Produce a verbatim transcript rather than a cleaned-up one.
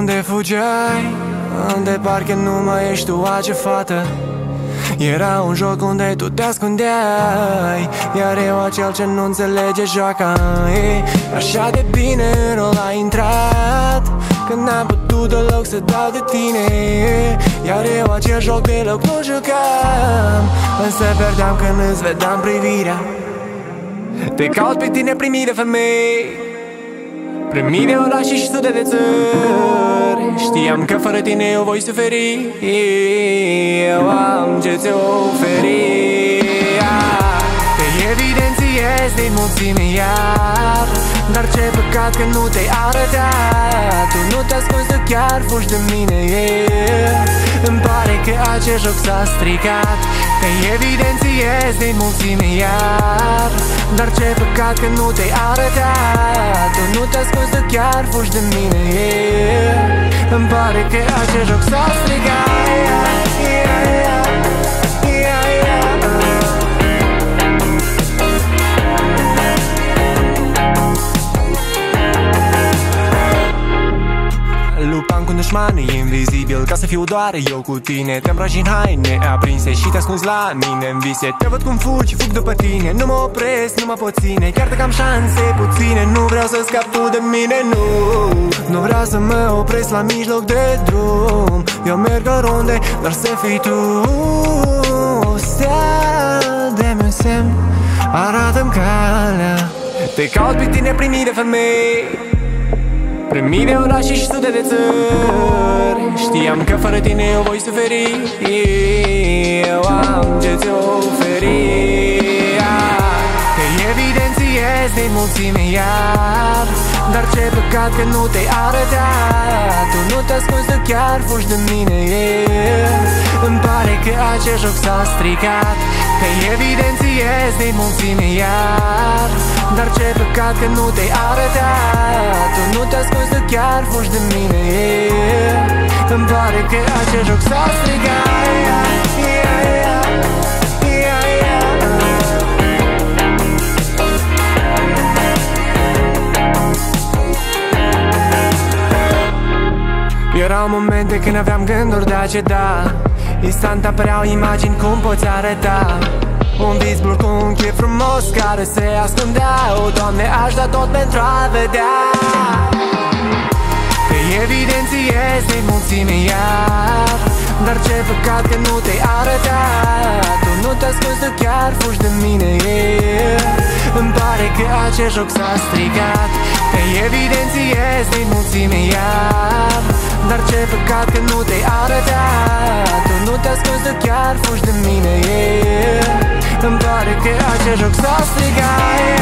Unde fugeai? Unde parcă nu mai ești tu acea fată. Era un joc unde tu te ascundeai, iar eu acel ce nu înțelege joaca. E așa de bine în rol a intrat, că n-am putut deloc să dau de tine. Iar eu acel joc deloc nu jucam, însă perdeam când îți vedeam privirea. Te caut pe tine primit de femei, primit de orașe și sute de țări. Știam că fără tine eu voi suferi, eu am ce ți oferi. Te evidențiez din mulțime iar, dar ce păcat că nu te-ai arătat. Tu nu te ascunzi, tu chiar fugi de mine. Îmi pare că acest joc s-a stricat. Te evidențiez din mulțime iar, dar ce păcat că nu te-ai arătat. Tu nu te ascunzi, tu chiar fugi de mine. Îmi pare că acest joc s-a stricat. Luptam cu dușmanii invizibil ca să fiu doar eu cu tine. Te îmbraci în haine aprinse și te ascunzi la mine în vise. Te văd cum fugi, fug după tine, nu mă opresc, nu mă pot ține. Chiar dacă am șanse puține, nu vreau să scap tu de mine, nu. Nu vreau să mă opresc la mijloc de drum. Eu merg oriunde, dar să fii tu. Stea, dă-mi un semn, arată-mi calea. Te caut pe tine primit de femei, primit de orașe și sute de țări. Știam că fără tine eu voi suferi, eu am ce ți oferi. Te evidențiez din mulțime iar, dar ce păcat că nu te-ai arătat. Tu nu te ascunzi, tu chiar fugi de mine. Îmi pare că acest joc s-a stricat. Te evidențiez din mulțime iar, dar ce păcat că nu te-ai arătat. Tu nu te ascunzi, tu chiar fugi de mine. Îmi pare că acest joc s-a stricat. Erau momente când aveam gânduri de a ceda, instant apăreau imagini cum poți arăta. Un vis blur cu un chip frumos care se ascundea. O, Doamne, aș da tot pentru a vedea. Te evidențiez din mulțime iar, dar ce păcat că nu te-ai arătat. Tu nu te ascunzi, tu chiar fugi de mine. Îmi pare că acest joc s-a stricat. Te evidențiez din mulțime iar, dar ce păcat că nu te-ai arătat. Tu nu te ascunzi, tu chiar fugi de mine. Îmi pare că acest joc s-a stricat.